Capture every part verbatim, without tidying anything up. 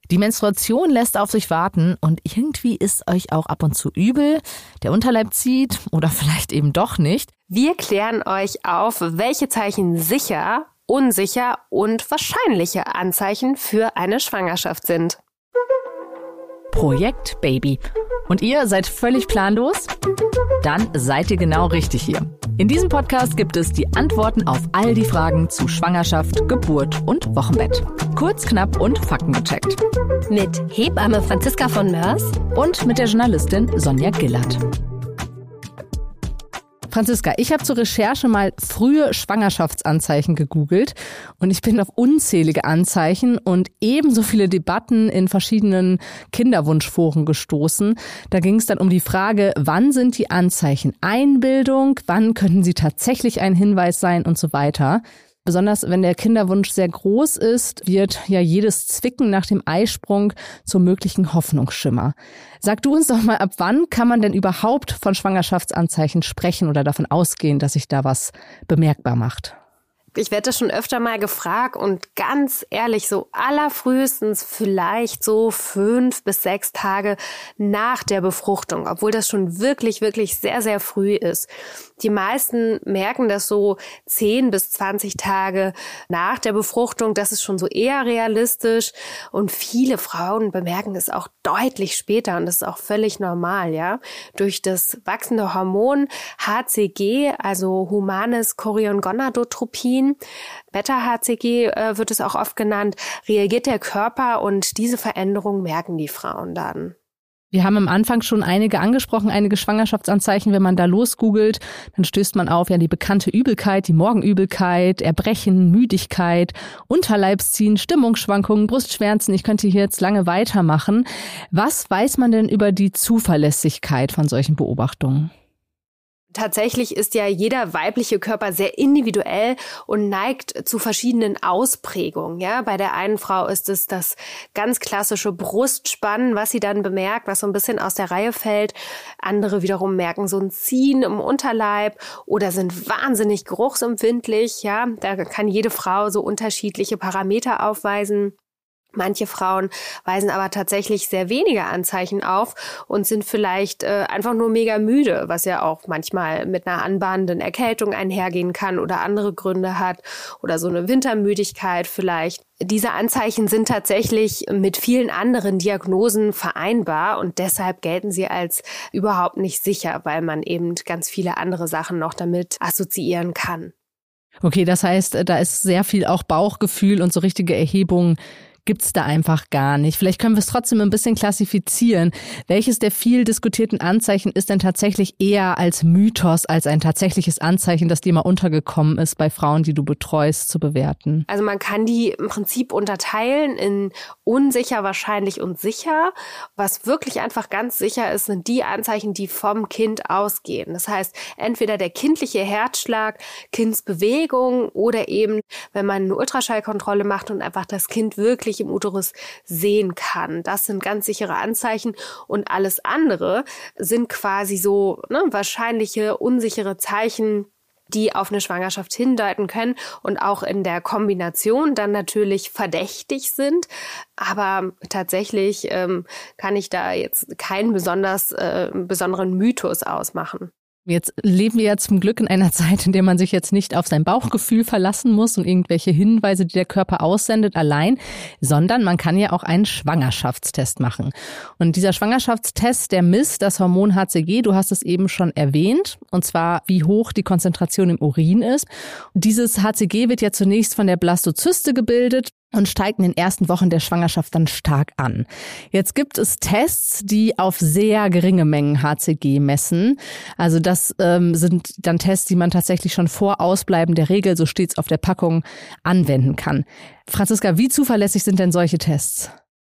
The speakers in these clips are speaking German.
Die Menstruation lässt auf sich warten und irgendwie ist euch auch ab und zu übel, der Unterleib zieht oder vielleicht eben doch nicht. Wir klären euch auf, welche Zeichen sicher, unsicher und wahrscheinliche Anzeichen für eine Schwangerschaft sind. Projekt Baby. Und ihr seid völlig planlos? Dann seid ihr genau richtig hier. In diesem Podcast gibt es die Antworten auf all die Fragen zu Schwangerschaft, Geburt und Wochenbett. Kurz, knapp und faktengecheckt. Mit Hebamme Franziska von Mörs und mit der Journalistin Sonja Gillert. Franziska, ich habe zur Recherche mal frühe Schwangerschaftsanzeichen gegoogelt und ich bin auf unzählige Anzeichen und ebenso viele Debatten in verschiedenen Kinderwunschforen gestoßen. Da ging es dann um die Frage, wann sind die Anzeichen Einbildung, wann könnten sie tatsächlich ein Hinweis sein und so weiter. Besonders wenn der Kinderwunsch sehr groß ist, wird ja jedes Zwicken nach dem Eisprung zum möglichen Hoffnungsschimmer. Sag du uns doch mal, ab wann kann man denn überhaupt von Schwangerschaftsanzeichen sprechen oder davon ausgehen, dass sich da was bemerkbar macht? Ich werde das schon öfter mal gefragt und ganz ehrlich, so allerfrühestens vielleicht so fünf bis sechs Tage nach der Befruchtung, obwohl das schon wirklich, wirklich sehr, sehr früh ist. Die meisten merken das so zehn bis zwanzig Tage nach der Befruchtung. Das ist schon so eher realistisch. Und viele Frauen bemerken es auch deutlich später. Und das ist auch völlig normal, ja. Durch das wachsende Hormon H C G, also humanes Chorion-Gonadotropin, Beta-H C G äh, wird es auch oft genannt, reagiert der Körper und diese Veränderung merken die Frauen dann. Wir haben am Anfang schon einige angesprochen, einige Schwangerschaftsanzeichen. Wenn man da losgoogelt, dann stößt man auf ja die bekannte Übelkeit, die Morgenübelkeit, Erbrechen, Müdigkeit, Unterleibsziehen, Stimmungsschwankungen, Brustschmerzen. Ich könnte hier jetzt lange weitermachen. Was weiß man denn über die Zuverlässigkeit von solchen Beobachtungen? Tatsächlich ist ja jeder weibliche Körper sehr individuell und neigt zu verschiedenen Ausprägungen. Ja, bei der einen Frau ist es das ganz klassische Brustspannen, was sie dann bemerkt, was so ein bisschen aus der Reihe fällt. Andere wiederum merken so ein Ziehen im Unterleib oder sind wahnsinnig geruchsempfindlich. Ja, da kann jede Frau so unterschiedliche Parameter aufweisen. Manche Frauen weisen aber tatsächlich sehr wenige Anzeichen auf und sind vielleicht äh, einfach nur mega müde, was ja auch manchmal mit einer anbahnenden Erkältung einhergehen kann oder andere Gründe hat oder so eine Wintermüdigkeit vielleicht. Diese Anzeichen sind tatsächlich mit vielen anderen Diagnosen vereinbar und deshalb gelten sie als überhaupt nicht sicher, weil man eben ganz viele andere Sachen noch damit assoziieren kann. Okay, das heißt, da ist sehr viel auch Bauchgefühl und so richtige Erhebungen gibt's da einfach gar nicht. Vielleicht können wir es trotzdem ein bisschen klassifizieren. Welches der viel diskutierten Anzeichen ist denn tatsächlich eher als Mythos, als ein tatsächliches Anzeichen, das dir mal untergekommen ist, bei Frauen, die du betreust, zu bewerten? Also man kann die im Prinzip unterteilen in unsicher, wahrscheinlich und sicher. Was wirklich einfach ganz sicher ist, sind die Anzeichen, die vom Kind ausgehen. Das heißt, entweder der kindliche Herzschlag, Kindsbewegung oder eben, wenn man eine Ultraschallkontrolle macht und einfach das Kind wirklich im Uterus sehen kann. Das sind ganz sichere Anzeichen und alles andere sind quasi so ne, wahrscheinliche, unsichere Zeichen, die auf eine Schwangerschaft hindeuten können und auch in der Kombination dann natürlich verdächtig sind. Aber tatsächlich ähm, kann ich da jetzt keinen besonders äh, besonderen Mythos ausmachen. Jetzt leben wir ja zum Glück in einer Zeit, in der man sich jetzt nicht auf sein Bauchgefühl verlassen muss und irgendwelche Hinweise, die der Körper aussendet, allein, sondern man kann ja auch einen Schwangerschaftstest machen. Und dieser Schwangerschaftstest, der misst das Hormon H C G, du hast es eben schon erwähnt, und zwar wie hoch die Konzentration im Urin ist. Und dieses H C G wird ja zunächst von der Blastozyste gebildet und steigt in den ersten Wochen der Schwangerschaft dann stark an. Jetzt gibt es Tests, die auf sehr geringe Mengen H C G messen. Also das ähm, sind dann Tests, die man tatsächlich schon vor Ausbleiben der Regel, so steht's auf der Packung, anwenden kann. Franziska, wie zuverlässig sind denn solche Tests?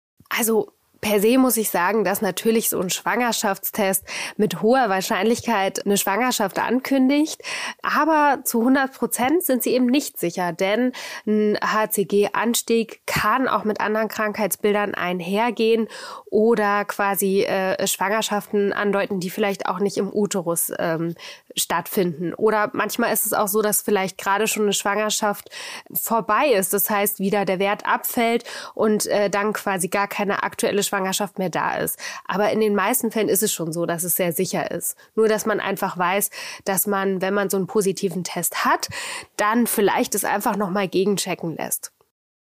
Also per se muss ich sagen, dass natürlich so ein Schwangerschaftstest mit hoher Wahrscheinlichkeit eine Schwangerschaft ankündigt. Aber zu hundert Prozent sind sie eben nicht sicher, denn ein H C G-Anstieg kann auch mit anderen Krankheitsbildern einhergehen oder quasi äh, Schwangerschaften andeuten, die vielleicht auch nicht im Uterus ähm, stattfinden. Oder manchmal ist es auch so, dass vielleicht gerade schon eine Schwangerschaft vorbei ist. Das heißt, wieder der Wert abfällt und äh, dann quasi gar keine aktuelle Schwangerschaft mehr da ist. Aber in den meisten Fällen ist es schon so, dass es sehr sicher ist. Nur, dass man einfach weiß, dass man, wenn man so einen positiven Test hat, dann vielleicht es einfach nochmal gegenchecken lässt.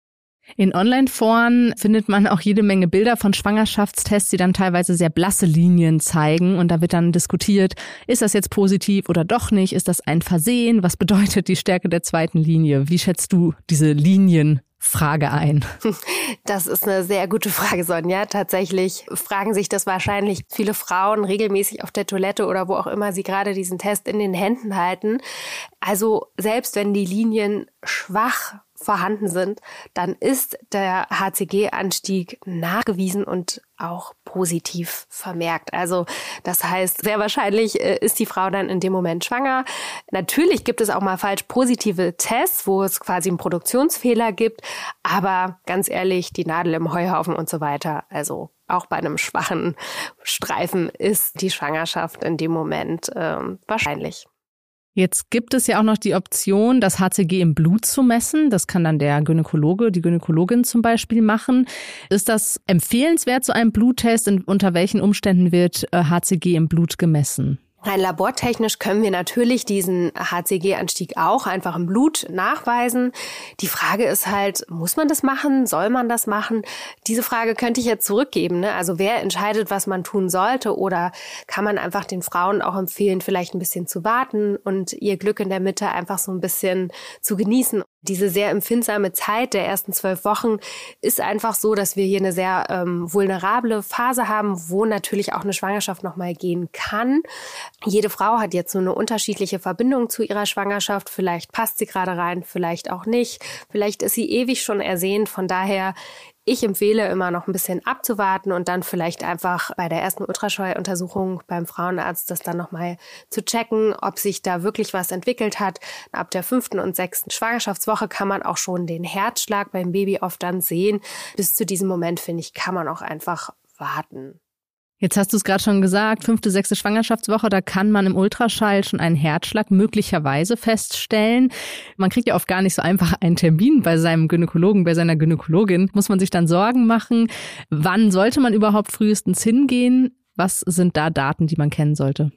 In Online-Foren findet man auch jede Menge Bilder von Schwangerschaftstests, die dann teilweise sehr blasse Linien zeigen. Und da wird dann diskutiert, ist das jetzt positiv oder doch nicht? Ist das ein Versehen? Was bedeutet die Stärke der zweiten Linie? Wie schätzt du diese Linienfrage ein? Das ist eine sehr gute Frage, Sonja. Tatsächlich fragen sich das wahrscheinlich viele Frauen regelmäßig auf der Toilette oder wo auch immer sie gerade diesen Test in den Händen halten. Also selbst wenn die Linien schwach vorhanden sind, dann ist der H C G-Anstieg nachgewiesen und auch positiv vermerkt. Also das heißt, sehr wahrscheinlich ist die Frau dann in dem Moment schwanger. Natürlich gibt es auch mal falsch positive Tests, wo es quasi einen Produktionsfehler gibt, aber ganz ehrlich, die Nadel im Heuhaufen und so weiter, also auch bei einem schwachen Streifen ist die Schwangerschaft in dem Moment ähm, wahrscheinlich. Jetzt gibt es ja auch noch die Option, das H C G im Blut zu messen. Das kann dann der Gynäkologe, die Gynäkologin zum Beispiel machen. Ist das empfehlenswert, so ein Bluttest? Und unter welchen Umständen wird H C G im Blut gemessen? Rein labortechnisch können wir natürlich diesen H C G-Anstieg auch einfach im Blut nachweisen. Die Frage ist halt, muss man das machen? Soll man das machen? Diese Frage könnte ich jetzt zurückgeben, ne? Also wer entscheidet, was man tun sollte? Oder kann man einfach den Frauen auch empfehlen, vielleicht ein bisschen zu warten und ihr Glück in der Mitte einfach so ein bisschen zu genießen? Diese sehr empfindsame Zeit der ersten zwölf Wochen ist einfach so, dass wir hier eine sehr ähm, vulnerable Phase haben, wo natürlich auch eine Schwangerschaft nochmal gehen kann. Jede Frau hat jetzt so eine unterschiedliche Verbindung zu ihrer Schwangerschaft. Vielleicht passt sie gerade rein, vielleicht auch nicht. Vielleicht ist sie ewig schon ersehnt. Von daher, ich empfehle immer noch ein bisschen abzuwarten und dann vielleicht einfach bei der ersten Ultraschalluntersuchung beim Frauenarzt das dann nochmal zu checken, ob sich da wirklich was entwickelt hat. Ab der fünften und sechsten Schwangerschaftswoche kann man auch schon den Herzschlag beim Baby oft dann sehen. Bis zu diesem Moment, finde ich, kann man auch einfach warten. Jetzt hast du es gerade schon gesagt, fünfte, sechste Schwangerschaftswoche, da kann man im Ultraschall schon einen Herzschlag möglicherweise feststellen. Man kriegt ja oft gar nicht so einfach einen Termin bei seinem Gynäkologen, bei seiner Gynäkologin. Muss man sich dann Sorgen machen? Wann sollte man überhaupt frühestens hingehen? Was sind da Daten, die man kennen sollte?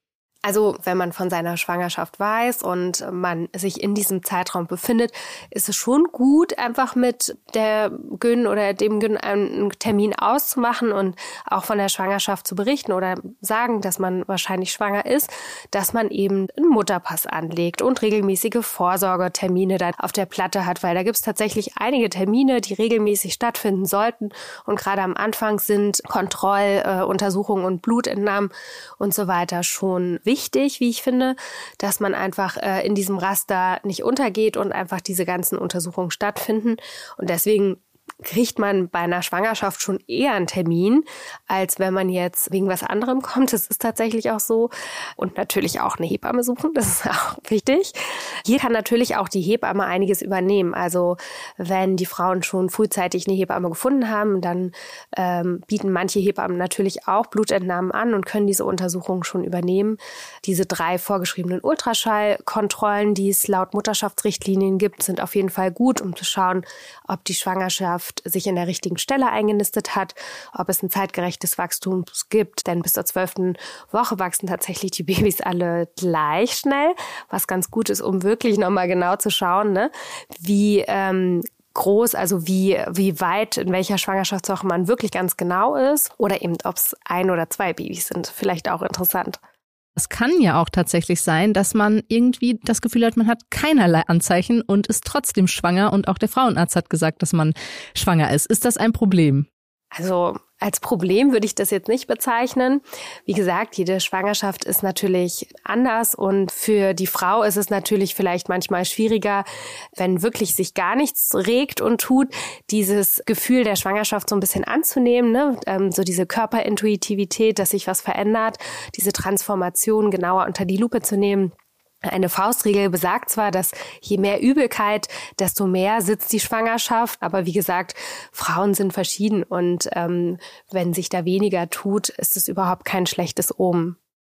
Also wenn man von seiner Schwangerschaft weiß und man sich in diesem Zeitraum befindet, ist es schon gut, einfach mit der Gyn oder dem Gyn einen Termin auszumachen und auch von der Schwangerschaft zu berichten oder sagen, dass man wahrscheinlich schwanger ist, dass man eben einen Mutterpass anlegt und regelmäßige Vorsorgetermine dann auf der Platte hat, weil da gibt es tatsächlich einige Termine, die regelmäßig stattfinden sollten und gerade am Anfang sind Kontrolluntersuchungen und Blutentnahmen und so weiter schon wichtig, wie ich finde, dass man einfach äh, in diesem Raster nicht untergeht und einfach diese ganzen Untersuchungen stattfinden. Und deswegen kriegt man bei einer Schwangerschaft schon eher einen Termin, als wenn man jetzt wegen was anderem kommt. Das ist tatsächlich auch so. Und natürlich auch eine Hebamme suchen, das ist auch wichtig. Hier kann natürlich auch die Hebamme einiges übernehmen. Also wenn die Frauen schon frühzeitig eine Hebamme gefunden haben, dann ähm, bieten manche Hebammen natürlich auch Blutentnahmen an und können diese Untersuchungen schon übernehmen. Diese drei vorgeschriebenen Ultraschallkontrollen, die es laut Mutterschaftsrichtlinien gibt, sind auf jeden Fall gut, um zu schauen, ob die Schwangerschaft sich in der richtigen Stelle eingenistet hat, ob es ein zeitgerechtes Wachstum gibt. Denn bis zur zwölften Woche wachsen tatsächlich die Babys alle gleich schnell, was ganz gut ist, um wirklich nochmal genau zu schauen, ne, wie ähm, groß, also wie wie weit, in welcher Schwangerschaftswoche man wirklich ganz genau ist oder eben, ob es ein oder zwei Babys sind. Vielleicht auch interessant. Es kann ja auch tatsächlich sein, dass man irgendwie das Gefühl hat, man hat keinerlei Anzeichen und ist trotzdem schwanger und auch der Frauenarzt hat gesagt, dass man schwanger ist. Ist das ein Problem? Also als Problem würde ich das jetzt nicht bezeichnen. Wie gesagt, jede Schwangerschaft ist natürlich anders und für die Frau ist es natürlich vielleicht manchmal schwieriger, wenn wirklich sich gar nichts regt und tut, dieses Gefühl der Schwangerschaft so ein bisschen anzunehmen, ne? Ähm, so diese Körperintuitivität, dass sich was verändert, diese Transformation genauer unter die Lupe zu nehmen. Eine Faustregel besagt zwar, dass je mehr Übelkeit, desto mehr sitzt die Schwangerschaft. Aber wie gesagt, Frauen sind verschieden und ähm, wenn sich da weniger tut, ist es überhaupt kein schlechtes Omen.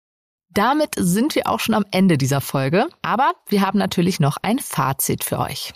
Damit sind wir auch schon am Ende dieser Folge, aber wir haben natürlich noch ein Fazit für euch.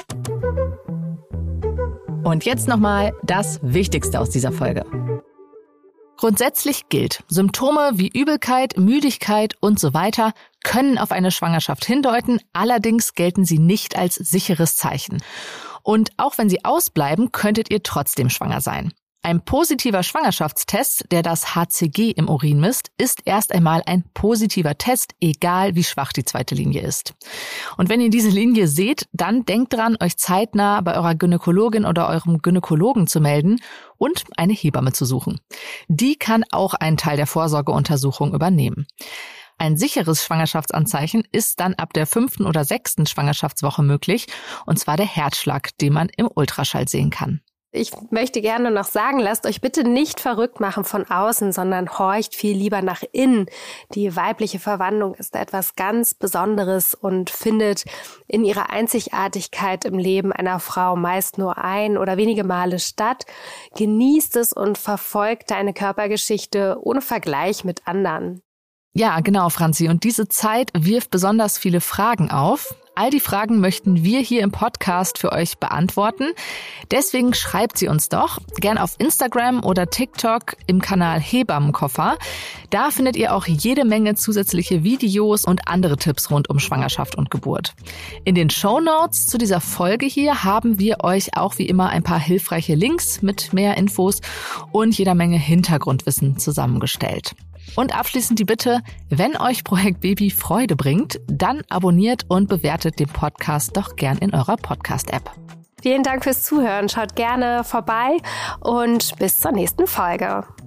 Und jetzt nochmal das Wichtigste aus dieser Folge. Grundsätzlich gilt, Symptome wie Übelkeit, Müdigkeit und so weiter können auf eine Schwangerschaft hindeuten, allerdings gelten sie nicht als sicheres Zeichen. Und auch wenn sie ausbleiben, könntet ihr trotzdem schwanger sein. Ein positiver Schwangerschaftstest, der das H C G im Urin misst, ist erst einmal ein positiver Test, egal wie schwach die zweite Linie ist. Und wenn ihr diese Linie seht, dann denkt dran, euch zeitnah bei eurer Gynäkologin oder eurem Gynäkologen zu melden und eine Hebamme zu suchen. Die kann auch einen Teil der Vorsorgeuntersuchung übernehmen. Ein sicheres Schwangerschaftsanzeichen ist dann ab der fünften oder sechsten Schwangerschaftswoche möglich, und zwar der Herzschlag, den man im Ultraschall sehen kann. Ich möchte gerne noch sagen, lasst euch bitte nicht verrückt machen von außen, sondern horcht viel lieber nach innen. Die weibliche Verwandlung ist etwas ganz Besonderes und findet in ihrer Einzigartigkeit im Leben einer Frau meist nur ein oder wenige Male statt. Genießt es und verfolgt deine Körpergeschichte ohne Vergleich mit anderen. Ja, genau, Franzi. Und diese Zeit wirft besonders viele Fragen auf. All die Fragen möchten wir hier im Podcast für euch beantworten. Deswegen schreibt sie uns doch gern auf Instagram oder TikTok im Kanal Hebammenkoffer. Da findet ihr auch jede Menge zusätzliche Videos und andere Tipps rund um Schwangerschaft und Geburt. In den Shownotes zu dieser Folge hier haben wir euch auch wie immer ein paar hilfreiche Links mit mehr Infos und jeder Menge Hintergrundwissen zusammengestellt. Und abschließend die Bitte, wenn euch Projekt Baby Freude bringt, dann abonniert und bewertet den Podcast doch gern in eurer Podcast-App. Vielen Dank fürs Zuhören. Schaut gerne vorbei und bis zur nächsten Folge.